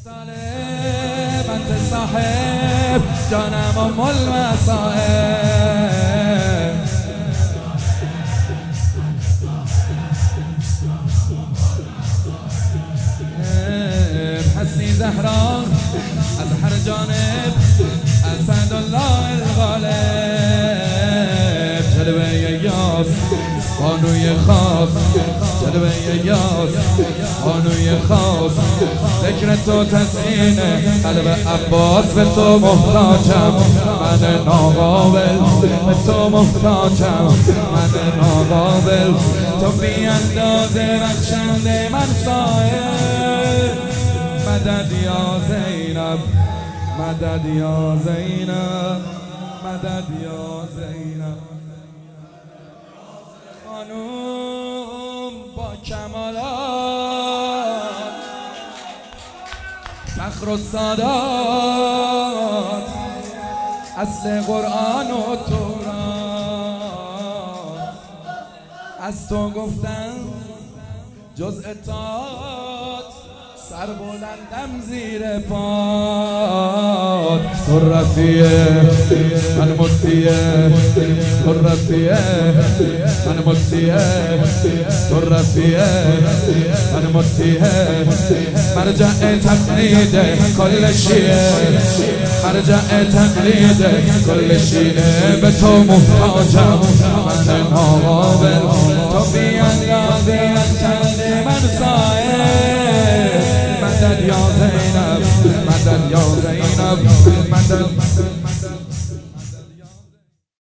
طالب انت صاحب جانم ام المصائب حسني زهران از هر جانب اسدالله الغالب جلوه یاس بانوی خاص جلوه یاس بانوی خاص ذکر تو تزیین قلب عباس به تو محتاجم من ناقابل به تو محتاجم من ناقابل تو بی اندازه بخشنده من صاحب مدد یا زینب مدد یا زینب مدد یا زینب خانوم با کمالات فخر و سادات اصل قرآن و تورات از تو گفتن جز اطاعت سر بلندم زیر پاد تو رفیه من مطیه تو رفیه من مطیه تو رفیه من مطیه مرجع تقلید کل شیعه مرجع تقلید کل شیعه به تو محتاجم من ناقابل تو بی اندازه بخشنده من صاحب مدد یا زینب مدد یا زینب مدد